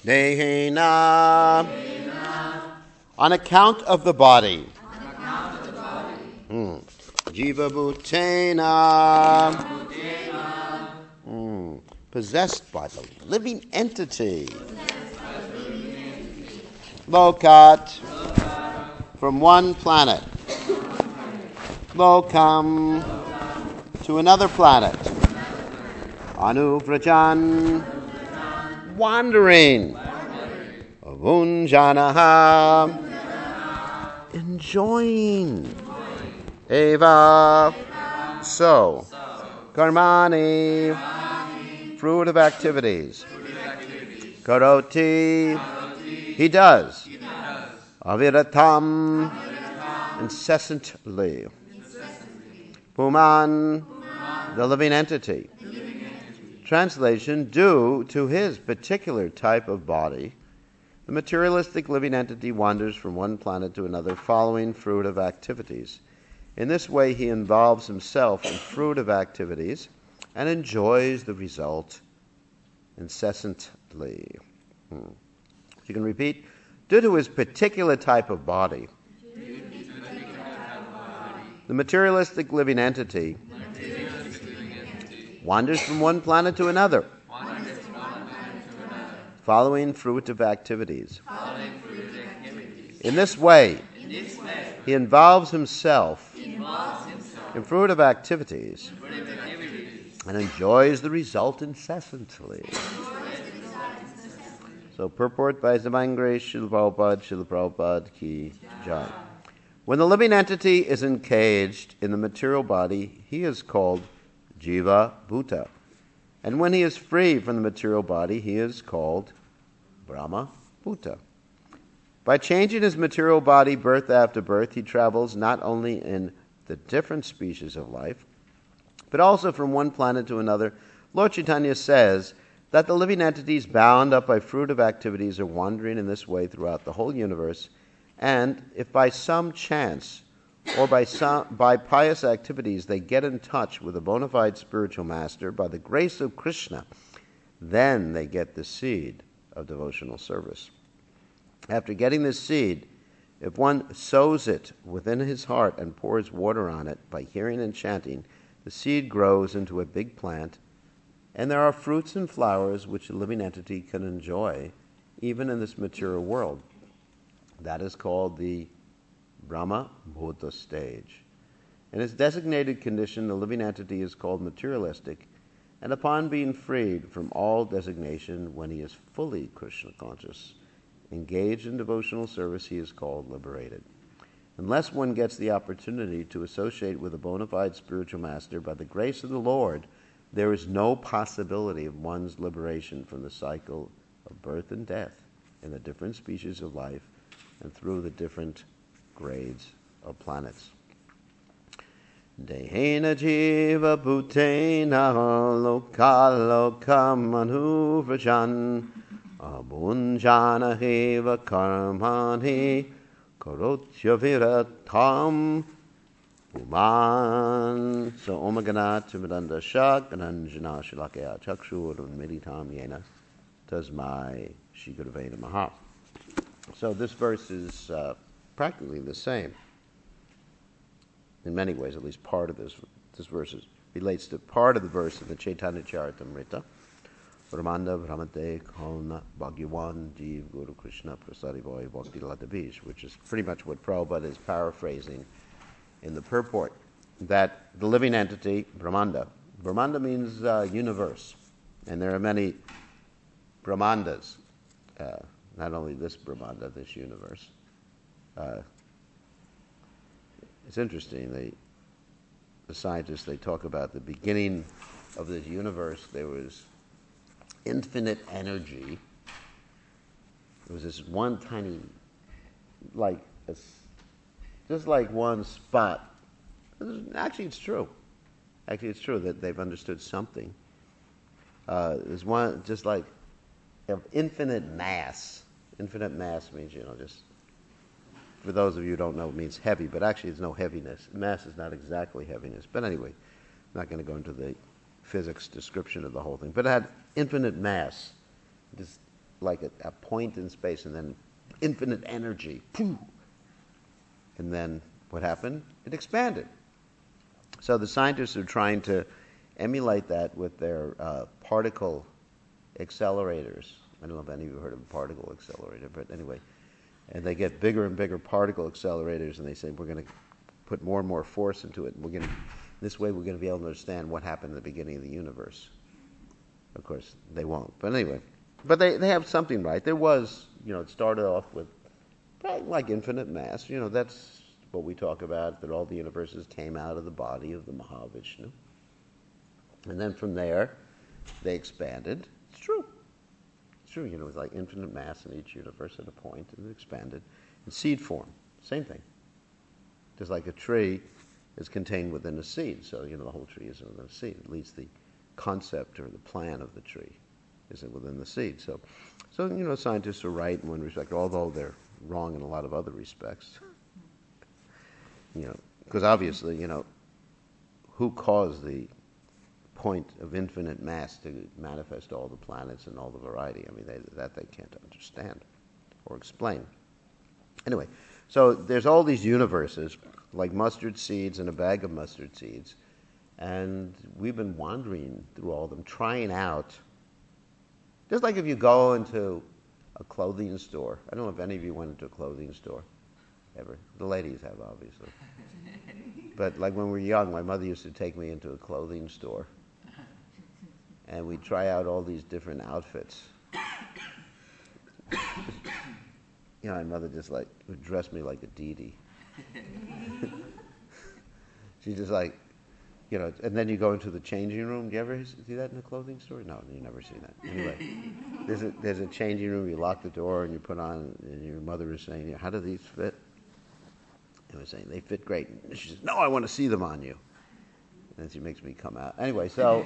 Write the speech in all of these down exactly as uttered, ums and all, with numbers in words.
Dehena. On account of the body. Hmm. Jiva bhutena. Hmm. Possessed by the living entity. Lokat. From one planet. Lokam. To another planet. Anuvratan. Wandering. Avunjanaha. Enjoying. Eva. So. Karmani. Fruit of activities. Karoti. He does. Aviratam. Incessantly. Puman. The living entity. Translation, due to his particular type of body, the materialistic living entity wanders from one planet to another following fruitive activities. In this way, he involves himself in fruitive activities and enjoys the result incessantly. Hmm. You can repeat, due to his particular type of body, the materialistic living entity wanders from one planet to another, following fruitive activities. In this way, he involves himself in fruitive activities and enjoys the result incessantly. So, purport by His Divine Grace, Srila Prabhupada, Srila Prabhupada Ki Jai. When the living entity is encaged in the material body, he is called Jiva Bhuta. And when he is free from the material body, he is called Brahma Bhuta. By changing his material body birth after birth, he travels not only in the different species of life, but also from one planet to another. Lord Chaitanya says that the living entities bound up by fruitive activities are wandering in this way throughout the whole universe, and if by some chance or by some, by pious activities they get in touch with a bona fide spiritual master, by the grace of Krishna, then they get the seed of devotional service. After getting this seed, if one sows it within his heart and pours water on it by hearing and chanting, the seed grows into a big plant, and there are fruits and flowers which a living entity can enjoy even in this material world. That is called the Brahma Bhuta stage. In its designated condition, the living entity is called materialistic, and upon being freed from all designation, when he is fully Krishna conscious, engaged in devotional service, he is called liberated. Unless one gets the opportunity to associate with a bona fide spiritual master, by the grace of the Lord, there is no possibility of one's liberation from the cycle of birth and death in the different species of life and through the different grades of planets. Dehena jiva bhutena lokalokam anuvrajan abunjana heva karmani karotya viratam puman. So omagana timadanda shak ananjana shilakaya chakshur unmeditam yena tasmai shigurvena maha. So this verse is uh, practically the same. In many ways, at least part of this this verse is, relates to part of the verse in the Chaitanya Charitamrita. Brahmanda Brahmate Kona Bhagyavan Jeev Guru Krishna Prasadivoy Bhakti Latabish, which is pretty much what Prabhupada is paraphrasing in the purport. That the living entity, Brahmanda, Brahmanda means uh, universe. And there are many Brahmandas. Uh, not only this Brahmanda, this universe. Uh, it's interesting, they, the scientists, they talk about the beginning of this universe. There was infinite energy. There was this one tiny, like, a, just like one spot. Actually, it's true. Actually, it's true that they've understood something. Uh, there's one, just like, of infinite mass. Infinite mass means, you know, just, for those of you who don't know, it means heavy, but actually there's no heaviness. Mass is not exactly heaviness. But anyway, I'm not going to go into the physics description of the whole thing. But it had infinite mass. Just like a, a point in space, and then infinite energy. Poof. And then what happened? It expanded. So the scientists are trying to emulate that with their uh, particle accelerators. I don't know if any of you have heard of a particle accelerator, but anyway. And they get bigger and bigger particle accelerators, and they say, we're going to put more and more force into it. And we're going to, this way we're going to be able to understand what happened at the beginning of the universe. Of course, they won't. But anyway. But they, they have something right. There was, you know, it started off with like infinite mass. You know, that's what we talk about, that all the universes came out of the body of the Mahavishnu. And then from there, they expanded. It's true. It's true. You know, it was like infinite mass in each universe at a point, and it expanded. In seed form, same thing. Just like a tree is contained within a seed. So, you know, the whole tree is within a seed. At least the concept or the plan of the tree is within the seed. So, so you know, scientists are right in one respect, although they're wrong in a lot of other respects. You know, because obviously, you know, who caused the point of infinite mass to manifest all the planets and all the variety? I mean, they, that they can't understand or explain. Anyway, so there's all these universes, like mustard seeds in a bag of mustard seeds, and we've been wandering through all of them, trying out, just like if you go into a clothing store. I don't know if any of you went into a clothing store ever. The ladies have, obviously. But like when we were young, my mother used to take me into a clothing store, and we'd try out all these different outfits. You know, my mother just like would dress me like a deity. She just like, you know, and then you go into the changing room. Do you ever see that in a clothing store? No, you never see that. Anyway, there's a there's a changing room. You lock the door and you put on. And your mother is saying, "How do these fit?" And I was saying, "They fit great." And she says, "No, I want to see them on you." And she makes me come out. Anyway, so.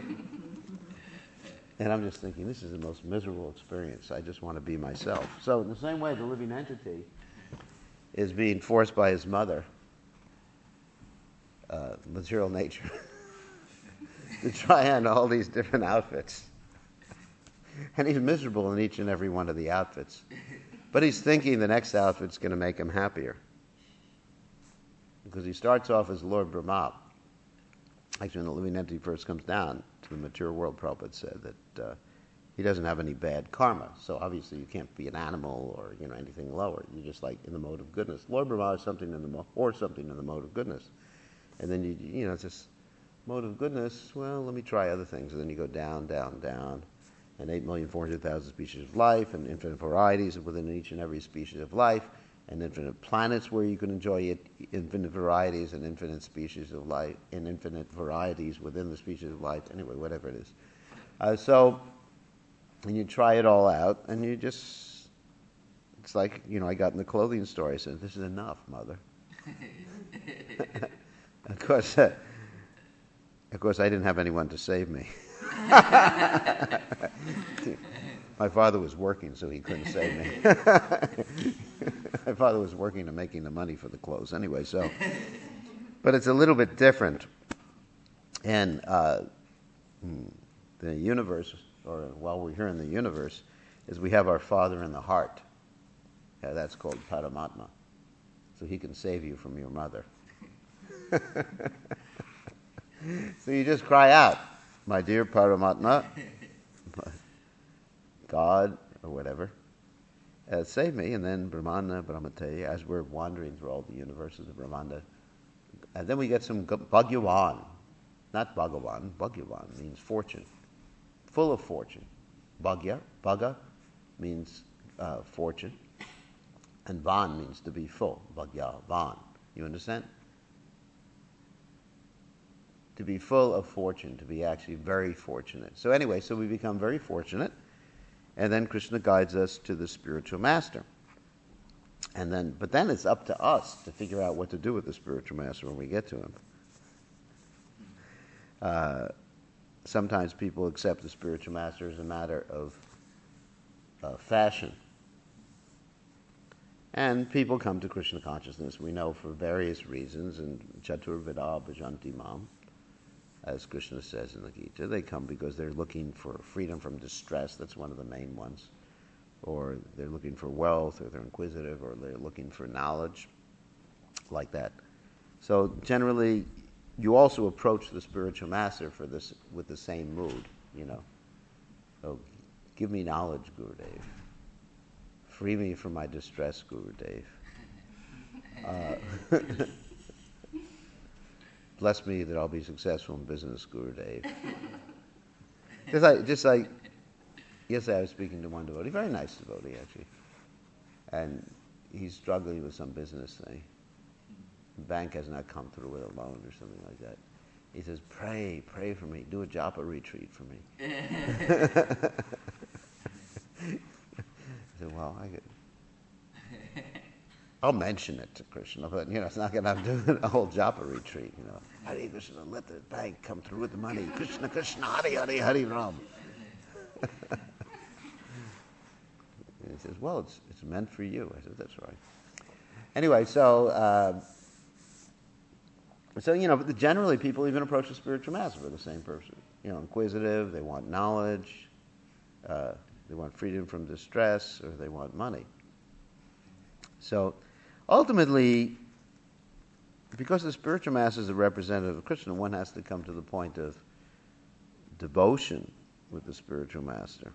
And I'm just thinking, this is the most miserable experience. I just want to be myself. So in the same way, the living entity is being forced by his mother, uh, material nature, to try on all these different outfits. And he's miserable in each and every one of the outfits. But he's thinking the next outfit's going to make him happier. Because he starts off as Lord Brahma. Actually, when the living entity first comes down to the material world, Prabhupada said that uh, he doesn't have any bad karma. So obviously you can't be an animal or, you know, anything lower. You're just like in the mode of goodness. Lord Brahma is something in the mo- or something in the mode of goodness. And then, you you know, it's this mode of goodness, well, let me try other things. And then you go down, down, down. And eight million four hundred thousand species of life and infinite varieties within each and every species of life. And infinite planets where you can enjoy it, infinite varieties and infinite species of life, and infinite varieties within the species of life. Anyway, whatever it is. Uh, so, and you try it all out, and you just, it's like, you know, I got in the clothing store. I said, "This is enough, Mother." Of course, uh, of course, I didn't have anyone to save me. My father was working, so he couldn't save me. My father was working and making the money for the clothes anyway, so. But it's a little bit different. And uh, the universe, or while we're here in the universe, is we have our Father in the heart. Yeah, that's called Paramatma. So he can save you from your mother. So you just cry out, "My dear Paramatma, God," or whatever, uh, "save me." And then Brahmana, Brahmate, as we're wandering through all the universes of Brahmanda. And then we get some Bhagyavan. Not Bhagavan, Bhagyavan means fortune. Full of fortune. Bhagya, Bhaga means uh, fortune. And Van means to be full. Bhagyavan. You understand? To be full of fortune, to be actually very fortunate. So anyway, so we become very fortunate. And then Krishna guides us to the spiritual master. And then, but then it's up to us to figure out what to do with the spiritual master when we get to him. Uh, sometimes people accept the spiritual master as a matter of uh, fashion. And people come to Krishna consciousness, we know, for various reasons, and Chatur Vida Bhajanti Mam, as Krishna says in the Gita. They come because they're looking for freedom from distress. That's one of the main ones. or they're looking for wealth, or they're inquisitive, or they're looking for knowledge, like that. So generally, you also approach the spiritual master for this with the same mood, you know. Oh, give me knowledge, Gurudev. Free me from my distress, Gurudev. Uh, bless me that I'll be successful in business, Gurudev. Just like, just like, yesterday I was speaking to one devotee, very nice devotee actually, and he's struggling with some business thing. The bank has not come through with a loan or something like that. He says, pray, pray for me. Do a japa retreat for me. I said, well, I could, I'll mention it to Krishna, but, you know, it's not going to do a whole japa retreat, you know. Hare Krishna, let the bank come through with the money. Krishna, Krishna, Hare, Hare, Hare Ram. And he says, well, it's it's meant for you. I said, that's right. Anyway, so... Uh, So, you know, generally people even approach the spiritual master for the same person. You know, inquisitive, they want knowledge, uh, they want freedom from distress, or they want money. So, ultimately, because the spiritual master is a representative of Krishna, one has to come to the point of devotion with the spiritual master.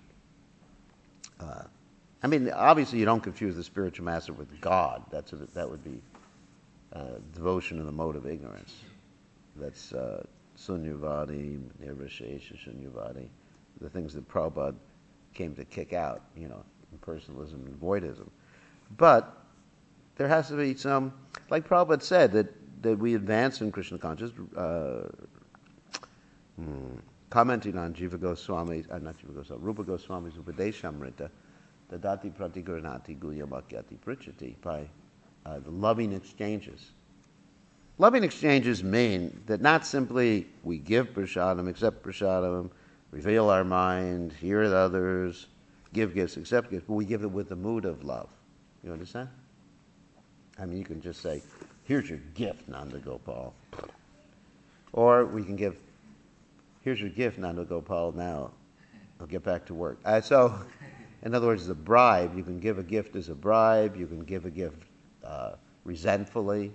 Uh, I mean, obviously you don't confuse the spiritual master with God. That's a, that would be Uh, devotion in the mode of ignorance. That's uh, Sunyavadi, Nirvishesha Sunyavadi, the things that Prabhupada came to kick out, you know, impersonalism and voidism. But there has to be some, like Prabhupada said, that, that we advance in Krishna consciousness, uh, hmm, commenting on Jiva Goswami, uh, not Jiva Goswami, Rupa Goswami's Upadeshamrita, Dadati Pratigaranati Gulyamakyati Prichati, by Uh, the loving exchanges. Loving exchanges mean that not simply we give prasadam, accept prasadam, reveal our mind, hear the others, give gifts, accept gifts, but we give it with the mood of love. You understand? I mean, you can just say, here's your gift, Nanda Gopal. Or we can give, here's your gift, Nanda Gopal, now I'll get back to work. Uh, so, in other words, the bribe, you can give a gift as a bribe, you can give a gift Uh, resentfully,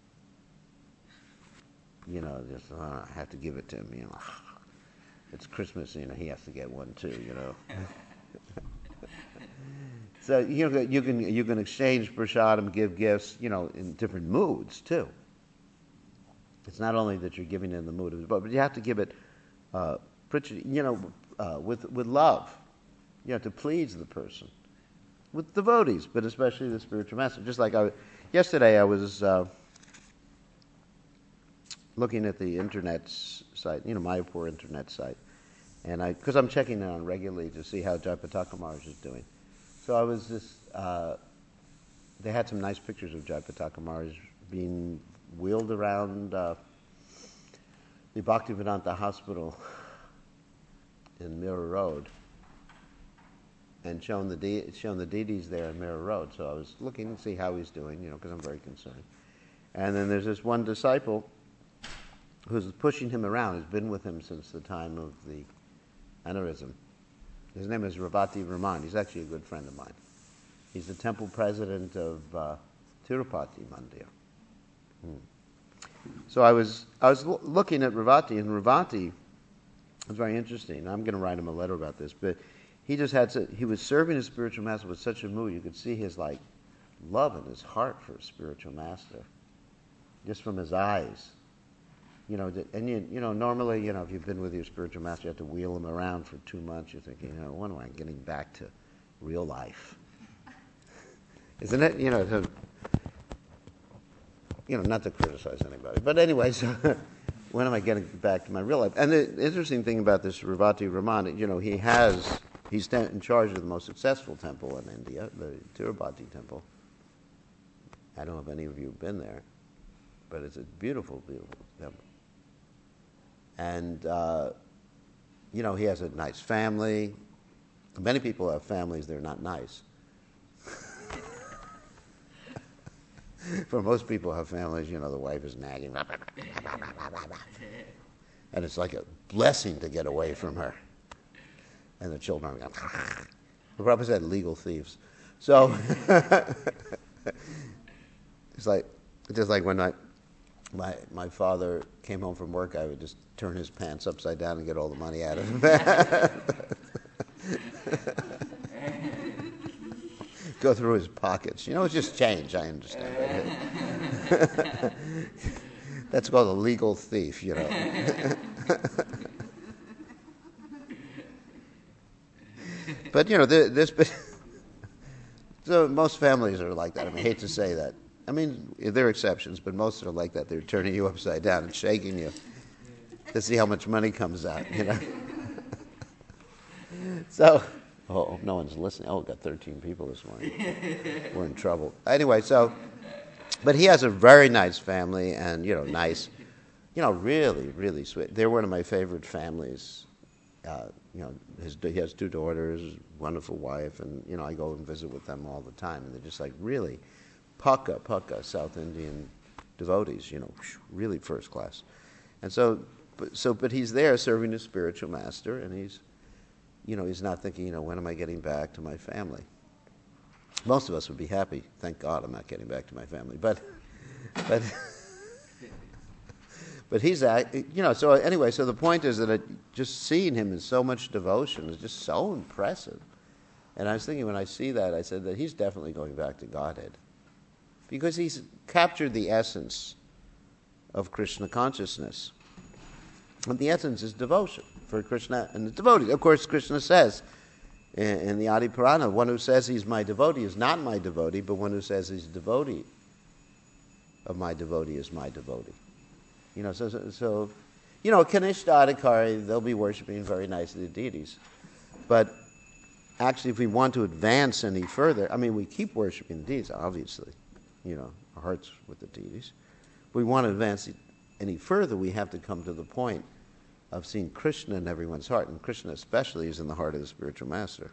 you know, just oh, I have to give it to him. You know, it's Christmas, you know, he has to get one too. You know, so you know, you can you can exchange prasadam, give gifts, you know, in different moods too. It's not only that you're giving in the mood of, but but you have to give it, uh, you know, uh, with with love. You have to please the person. With devotees, but especially the spiritual master. Just like I, yesterday I was uh, looking at the internet site, you know, Mayapur internet site, and I, because I'm checking it on regularly to see how Jayapataka Maharaj is doing. So I was just, uh, they had some nice pictures of Jayapataka Maharaj being wheeled around uh, the Bhaktivedanta Hospital in Mirror Road, and shown the de- shown the deities there in Mirror Road. So I was looking to see how he's doing, you know, because I'm very concerned. And then there's this one disciple who's pushing him around, who's been with him since the time of the aneurysm. His name is Ravati Raman. He's actually a good friend of mine. He's the temple president of uh, Tirupati Mandir. Hmm. So I was I was l- looking at Ravati, and Ravati was very interesting. I'm going to write him a letter about this, but he just had to, he was serving his spiritual master with such a mood. You could see his like love in his heart for his spiritual master, just from his eyes. You know, and you, you know, normally, you know, if you've been with your spiritual master, you have to wheel him around for two months. You're thinking, you know, when am I getting back to real life? Isn't it? You know, to, you know, not to criticize anybody, but anyways, when am I getting back to my real life? And the interesting thing about this Ravati Raman, you know, he has, he's in charge of the most successful temple in India, the Tirupati temple. I don't know if any of you have been there, but it's a beautiful, beautiful temple. And, uh, you know, he has a nice family. Many people have families, they're not nice. For most people who have families, you know, the wife is nagging. And it's like a blessing to get away from her. And the children are going, Prabhupada said legal thieves. So it's like just like when I, my my father came home from work, I would just turn his pants upside down and get all the money out of him. Go through his pockets. You know, it's just change, I understand. That's called a legal thief, you know. But, you know, this... So most families are like that. I mean, I hate to say that. I mean, there are exceptions, but most are like that. They're turning you upside down and shaking you to see how much money comes out, you know. So, oh, no one's listening. Oh, we've got thirteen people this morning. We're in trouble. Anyway, so, but he has a very nice family and, you know, nice, you know, really, really sweet. They're one of my favorite families. Uh, you know, his, he has two daughters, wonderful wife, and, you know, I go and visit with them all the time. And they're just like really pucka, pucka South Indian devotees, you know, really first class. And so, but, so, but he's there serving his spiritual master, and he's, you know, he's not thinking, you know, when am I getting back to my family? Most of us would be happy. Thank God I'm not getting back to my family. But, but, but he's, you know, so anyway, so the point is that it, just seeing him in so much devotion is just so impressive. And I was thinking when I see that, I said that he's definitely going back to Godhead. Because he's captured the essence of Krishna consciousness. And the essence is devotion for Krishna and the devotee. Of course, Krishna says in, in the Adi Purana, one who says he's my devotee is not my devotee, but one who says he's devotee of my devotee is my devotee. You know, so, so, so you know, Kanishta Adhikari, they'll be worshiping very nicely the deities. But actually, if we want to advance any further, I mean, we keep worshiping the deities, obviously. You know, our hearts with the deities. If we want to advance any further, we have to come to the point of seeing Krishna in everyone's heart, and Krishna especially is in the heart of the spiritual master.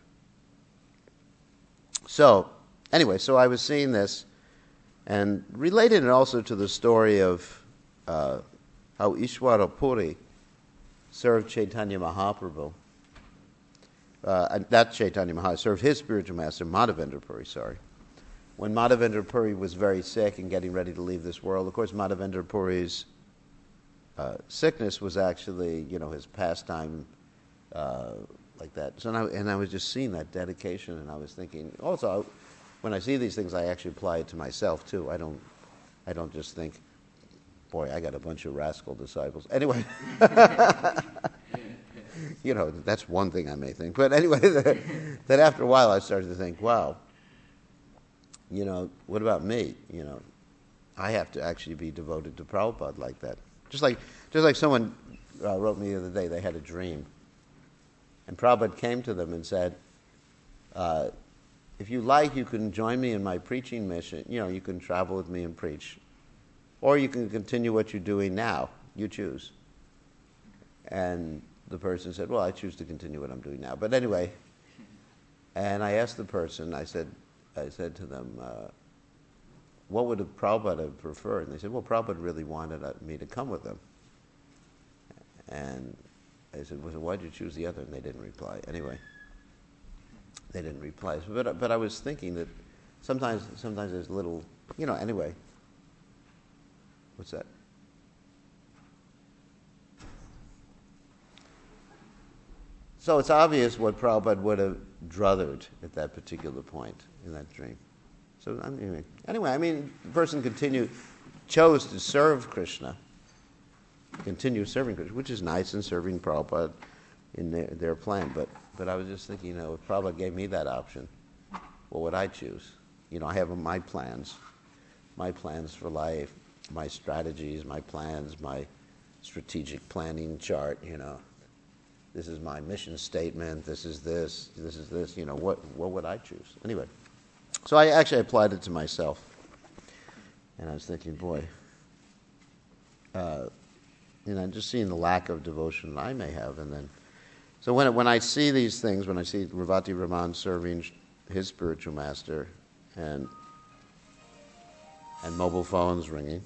So, anyway, so I was seeing this, and related it also to the story of uh, how Ishwara Puri served Chaitanya Mahaprabhu. Uh, not Chaitanya Mahaprabhu, served his spiritual master, Madhavendra Puri, sorry. When Madhavendra Puri was very sick and getting ready to leave this world, of course, Madhavendra Puri's uh, sickness was actually, you know, his pastime, uh, like that. So now, and I was just seeing that dedication, and I was thinking, also, when I see these things, I actually apply it to myself too. I don't, I don't just think, boy, I got a bunch of rascal disciples. Anyway, you know, that's one thing I may think. But anyway, that, that after a while, I started to think, wow. You know, what about me? You know, I have to actually be devoted to Prabhupada like that. Just like, just like someone uh, wrote me the other day, they had a dream. And Prabhupada came to them and said, uh, if you like, you can join me in my preaching mission. You know, you can travel with me and preach. Or you can continue what you're doing now. You choose. And the person said, well, I choose to continue what I'm doing now. But anyway, and I asked the person, I said, I said to them, uh, what would Prabhupada have preferred? And they said, well, Prabhupada really wanted me to come with them. And I said, well, so why did you choose the other? And they didn't reply. Anyway, they didn't reply. But, but I was thinking that sometimes, sometimes there's little, you know, anyway. What's that? So it's obvious what Prabhupada would have druthered at that particular point in that dream. So I mean, anyway, I mean, the person continued, chose to serve Krishna, continue serving Krishna, which is nice in serving Prabhupada in their, their plan. But but I was just thinking, you know, if Prabhupada gave me that option, what would I choose? You know, I have my plans, my plans for life, my strategies, my plans, my strategic planning chart, you know. This is my mission statement, this is this, this is this, you know, what what would I choose? Anyway, so I actually applied it to myself. And I was thinking, boy, uh, you know, just seeing the lack of devotion I may have. And then, so when when I see these things, when I see Ravati Raman serving his spiritual master and and mobile phones ringing,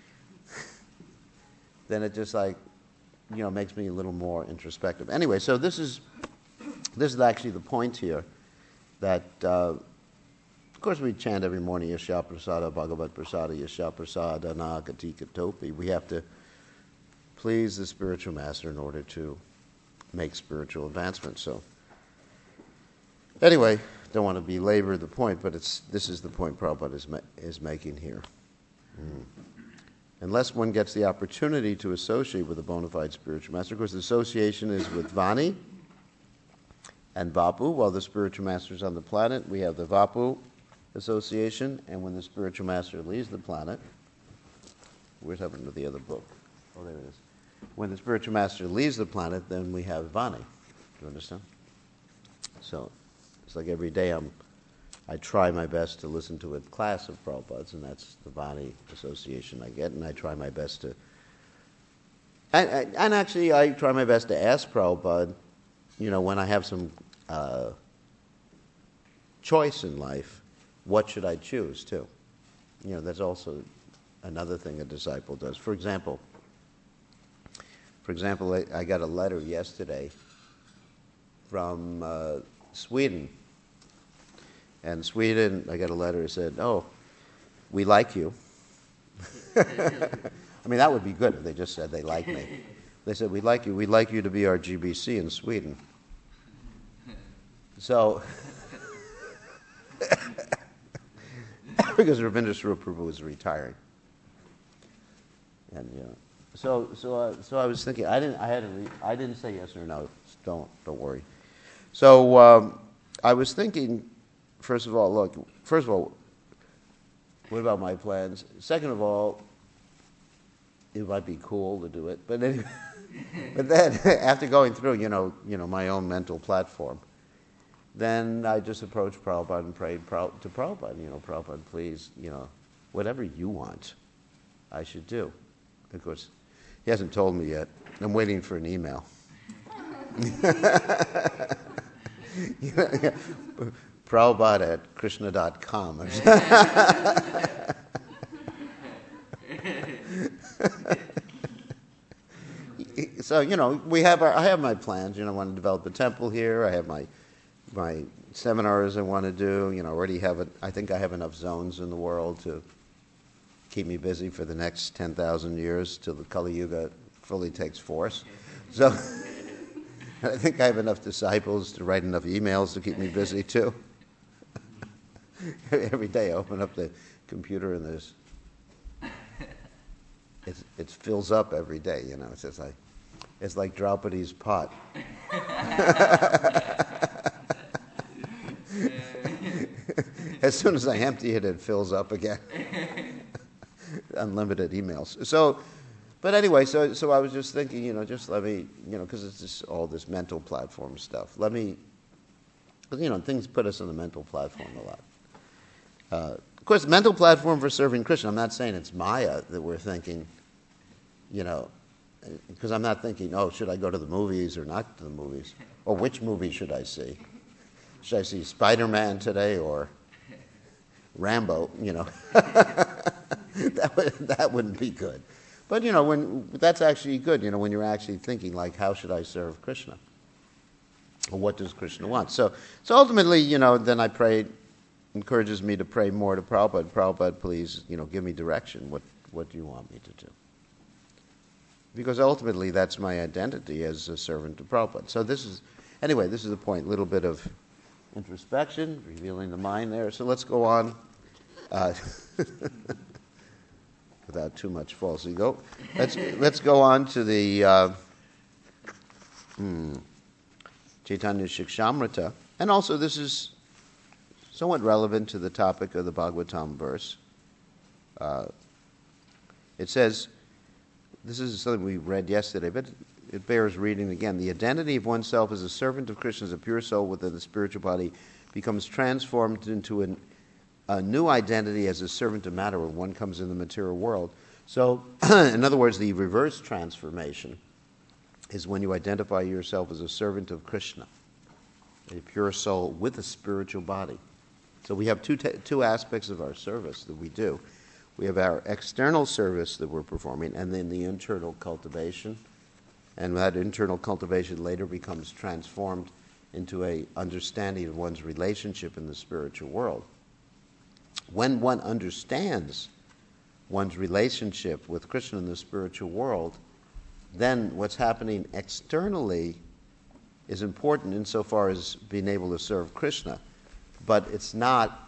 then it just like, you know, makes me a little more introspective. Anyway, so this is this is actually the point here, that, uh, of course, we chant every morning, Yasha Prasada Bhagavat Prasada Yasha Prasada Nagatika Topi. We have to please the spiritual master in order to make spiritual advancement. So, anyway, don't want to belabor the point, but it's this is the point Prabhupada is, ma- is making here. Mm. Unless one gets the opportunity to associate with a bona fide spiritual master, of course, the association is with Vani and Vapu. While the spiritual master is on the planet, we have the Vapu association, and when the spiritual master leaves the planet, where's happened to the other book? Oh, there it is. When the spiritual master leaves the planet, then we have Vani. Do you understand? So it's like every day I'm, I try my best to listen to a class of Prabhupada's, and that's the Vani association I get, and I try my best to, and, and actually I try my best to ask Prabhupada, you know, when I have some uh, choice in life, what should I choose too? You know, that's also another thing a disciple does. For example, for example, I, I got a letter yesterday from uh, Sweden. And Sweden, I got a letter that said, oh, we like you. I mean, that would be good if they just said they like me. They said, we like you. We'd like you to be our G B C in Sweden. So, because Ravindra Swarup Prabhu was retiring. And, you know, so, so, uh, so I was thinking, I didn't, I had to re- I didn't say yes or no. Don't, don't worry. So, um, I was thinking, first of all, look, first of all, what about my plans? Second of all, it might be cool to do it. But anyway, but then after going through, you know, you know, my own mental platform, then I just approached Prabhupada and prayed to Prabhupada, you know, Prabhupada, please, you know, whatever you want, I should do. Of course, he hasn't told me yet. I'm waiting for an email. Prabhupada at krishna dot com. So, you know, we have our, I have my plans. You know, I want to develop a temple here. I have my my seminars I want to do. You know, already have it. I think I have enough zones in the world to keep me busy for the next ten thousand years till the Kali Yuga fully takes force. So I think I have enough disciples to write enough emails to keep me busy too. Every day I open up the computer and there's it's, it fills up every day. You know, it's just like it's like Draupadi's pot. As soon as I empty it, it fills up again. Unlimited emails. So, but anyway, so so I was just thinking, you know, just let me, you know, because it's just all this mental platform stuff. Let me, because you know, things put us on the mental platform a lot. Uh, of course, mental platform for serving Krishna. I'm not saying it's Maya that we're thinking, you know, because I'm not thinking, oh, should I go to the movies or not to the movies, or which movie should I see? Should I see Spider-Man today or Rambo? You know, that would, that wouldn't be good. But you know, when that's actually good. You know, when you're actually thinking like, how should I serve Krishna? Or what does Krishna want? So, so ultimately, you know, then I prayed. Encourages me to pray more to Prabhupada. Prabhupada, please, you know, give me direction. What what do you want me to do? Because ultimately, that's my identity as a servant to Prabhupada. So this is, anyway, this is the point. A little bit of introspection, revealing the mind there. So let's go on, uh, without too much false ego. Let's let's go on to the uh, hmm, Chaitanya Shikshamrita, and also this is somewhat relevant to the topic of the Bhagavatam verse. Uh, it says, this is something we read yesterday, but it bears reading again. The identity of oneself as a servant of Krishna, as a pure soul within the spiritual body, becomes transformed into an, a new identity as a servant of matter when one comes in the material world. So, in other words, the reverse transformation is when you identify yourself as a servant of Krishna, a pure soul with a spiritual body. So we have two t- two aspects of our service that we do. We have our external service that we're performing, and then the internal cultivation. And that internal cultivation later becomes transformed into a understanding of one's relationship in the spiritual world. When one understands one's relationship with Krishna in the spiritual world, then what's happening externally is important insofar as being able to serve Krishna. But it's not,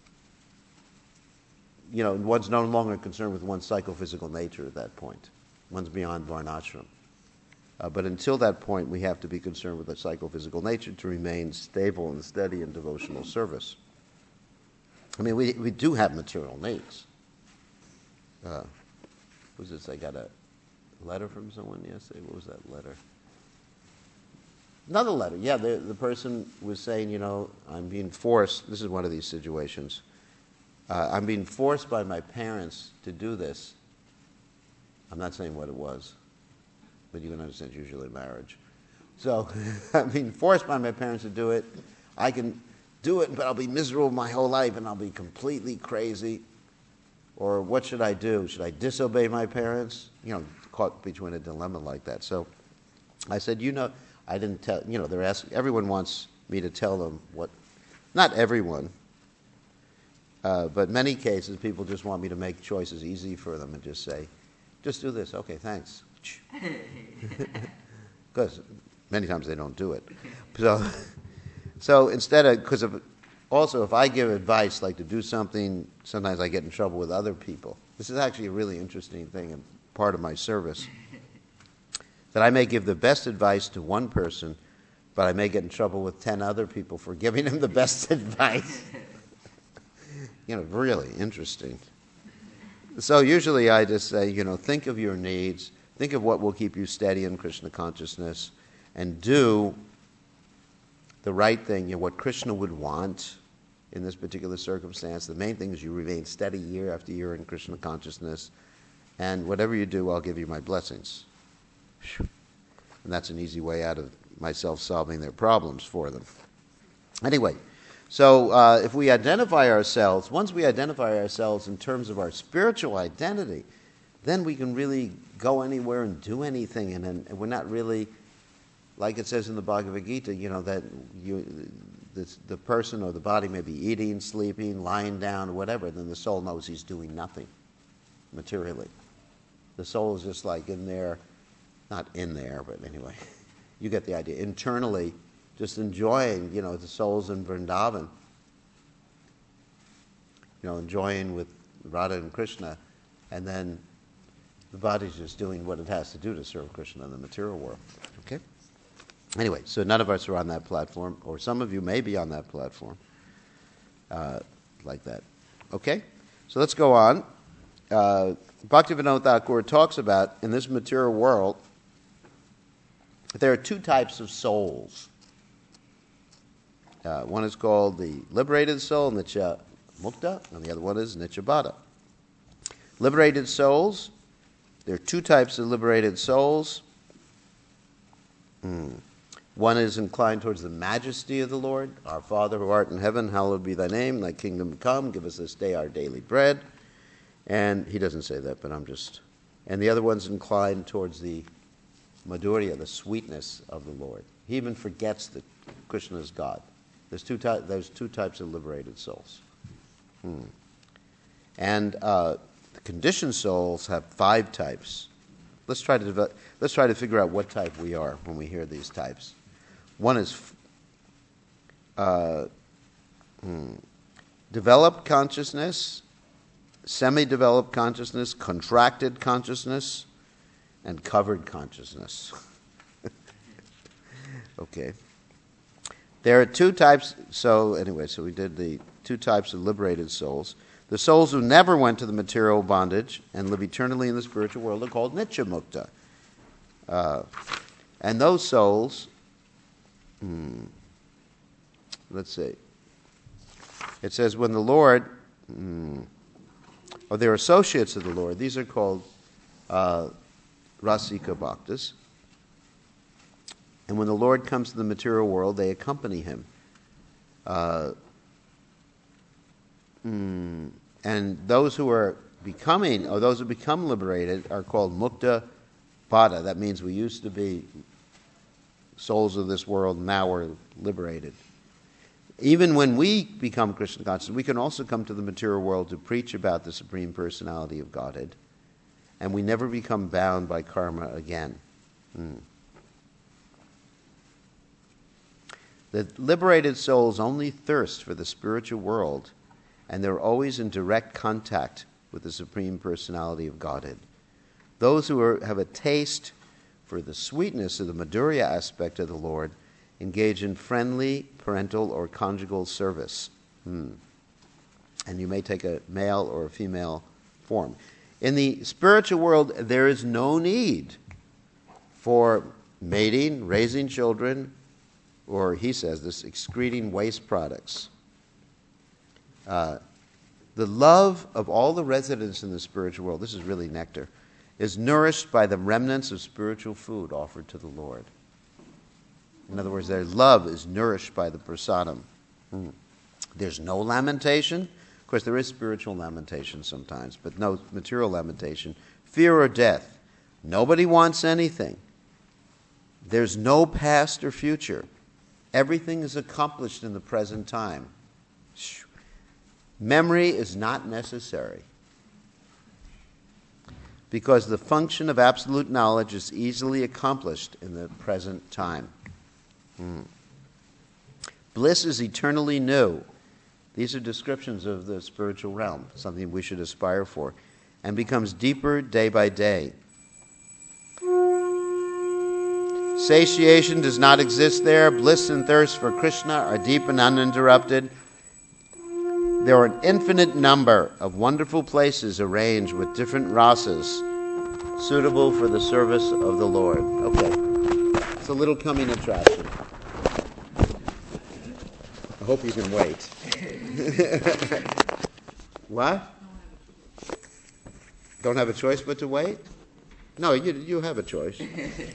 you know, one's no longer concerned with one's psychophysical nature at that point. One's beyond varnashram. Uh, but until that point, we have to be concerned with the psychophysical nature to remain stable and steady in devotional service. I mean, we we do have material needs. Uh, what was this? I got a letter from someone yesterday. What was that letter? Another letter. Yeah, the, the person was saying, you know, I'm being forced. This is one of these situations. Uh, I'm being forced by my parents to do this. I'm not saying what it was, but you can understand it's usually marriage. So I'm being forced by my parents to do it. I can do it, but I'll be miserable my whole life and I'll be completely crazy. Or what should I do? Should I disobey my parents? You know, caught between a dilemma like that. So I said, you know, I didn't tell, you know, they're asking, everyone wants me to tell them what, not everyone, uh, but many cases people just want me to make choices easy for them and just say, just do this. Okay, thanks. Because many times they don't do it. So, so instead of, because of, also if I give advice like to do something, sometimes I get in trouble with other people. This is actually a really interesting thing and part of my service. That I may give the best advice to one person, but I may get in trouble with ten other people for giving him the best advice. You know, really interesting. So usually I just say, you know, think of your needs, think of what will keep you steady in Krishna consciousness, and do the right thing, you know, what Krishna would want in this particular circumstance. The main thing is you remain steady year after year in Krishna consciousness, and whatever you do, I'll give you my blessings. And that's an easy way out of myself solving their problems for them. Anyway, so uh, if we identify ourselves, once we identify ourselves in terms of our spiritual identity, then we can really go anywhere and do anything, and, and we're not really, like it says in the Bhagavad Gita, you know, that you, the, the person or the body may be eating, sleeping, lying down, or whatever, then the soul knows he's doing nothing materially. The soul is just like in there, not in there, but anyway, you get the idea. Internally, just enjoying, you know, the soul's in Vrindavan, you know, enjoying with Radha and Krishna, and then the body's just doing what it has to do to serve Krishna in the material world. Okay? Anyway, so none of us are on that platform, or some of you may be on that platform, uh, like that. Okay? So let's go on. Uh, Bhaktivinoda Thakur talks about, in this material world, there are two types of souls. Uh, one is called the liberated soul, Nitya Mukta, and the other one is Nitya Baddha. Liberated souls, there are two types of liberated souls. Hmm. One is inclined towards the majesty of the Lord. Our Father who art in heaven, hallowed be thy name, thy kingdom come, give us this day our daily bread. And he doesn't say that, but I'm just... And the other one's inclined towards the Madhurya, the sweetness of the Lord. He even forgets that Krishna is God. There's two, ty- there's two types of liberated souls. Hmm. And uh, the conditioned souls have five types. Let's try to develop, let's try to figure out what type we are when we hear these types. One is uh, hmm, developed consciousness, semi-developed consciousness, contracted consciousness, and covered consciousness. Okay. There are two types, so anyway, so we did the two types of liberated souls. The souls who never went to the material bondage and live eternally in the spiritual world are called Nitya Mukta. Uh, and those souls, hmm, let's see. It says when the Lord, hmm, or they're associates of the Lord, these are called uh, Rasika Bhaktas. And when the Lord comes to the material world, they accompany him. Uh, mm, and those who are becoming, or those who become liberated, are called Mukta Baddha. That means we used to be souls of this world now are liberated. Even when we become Krishna conscious, we can also come to the material world to preach about the Supreme Personality of Godhead, and we never become bound by karma again. Hmm. The liberated souls only thirst for the spiritual world, and they're always in direct contact with the Supreme Personality of Godhead. Those who are, have a taste for the sweetness of the Madhurya aspect of the Lord engage in friendly parental or conjugal service. Hmm. And you may take a male or a female form. In the spiritual world, there is no need for mating, raising children, or he says this, excreting waste products. Uh, the love of all the residents in the spiritual world, this is really nectar, is nourished by the remnants of spiritual food offered to the Lord. In other words, their love is nourished by the prasadam. Mm. There's no lamentation. Of course, there is spiritual lamentation sometimes, but no material lamentation. Fear or death. Nobody wants anything. There's no past or future. Everything is accomplished in the present time. Memory is not necessary, because the function of absolute knowledge is easily accomplished in the present time. Hmm. Bliss is eternally new. These are descriptions of the spiritual realm, something we should aspire for, and becomes deeper day by day. Satiation does not exist there. Bliss and thirst for Krishna are deep and uninterrupted. There are an infinite number of wonderful places arranged with different rasas suitable for the service of the Lord. Okay, it's a little coming attraction. I hope you can wait. What? Don't have a choice but to wait? No, you you have a choice.